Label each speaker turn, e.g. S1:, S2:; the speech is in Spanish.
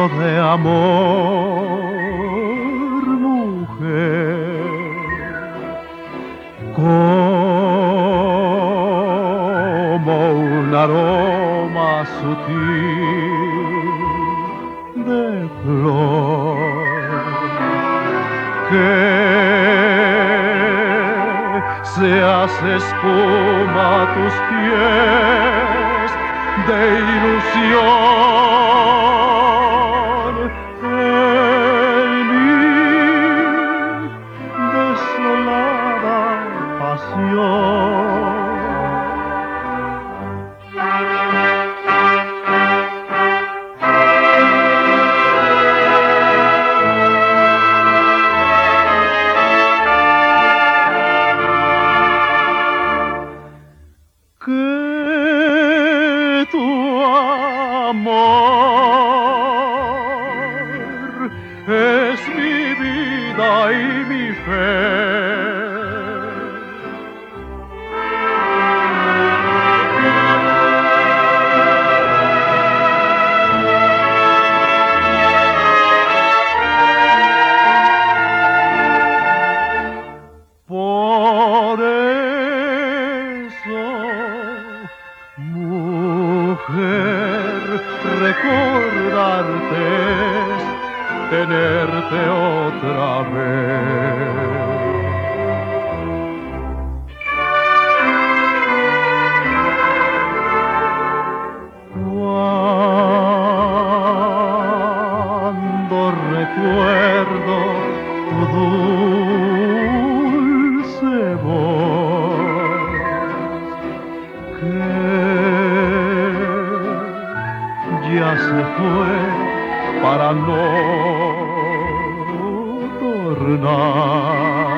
S1: de amor, mujer, como un aroma sutil de flor que se hace espuma a tus pies de ilusión en mi desolada pasión. Que tu amor es mi vida y mi fe. Por eso, mujer, recordarte es tenerte otra vez. Cuando recuerdo tu dulce voz, que ya se fue para no tornar.